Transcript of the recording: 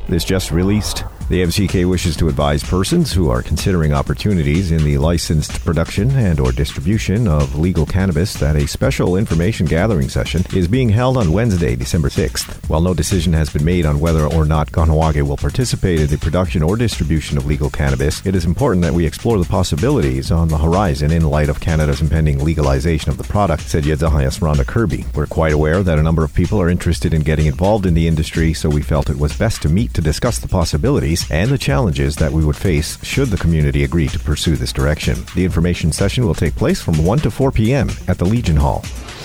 This just released. The MCK wishes to advise persons who are considering opportunities in the licensed production and or distribution of legal cannabis that a special information gathering session is being held on Wednesday, December 6th. While no decision has been made on whether or not Kahnawake will participate in the production or distribution of legal cannabis, it is important that we explore the possibilities on the horizon in light of Canada's impending legalization of the product, said Yedzahayas Rhonda Kirby. We're quite aware that a number of people are interested in getting involved in the industry, so we felt it was best to meet to discuss the possibilities and the challenges that we would face should the community agree to pursue this direction. The information session will take place from 1 to 4 p.m. at the Legion Hall.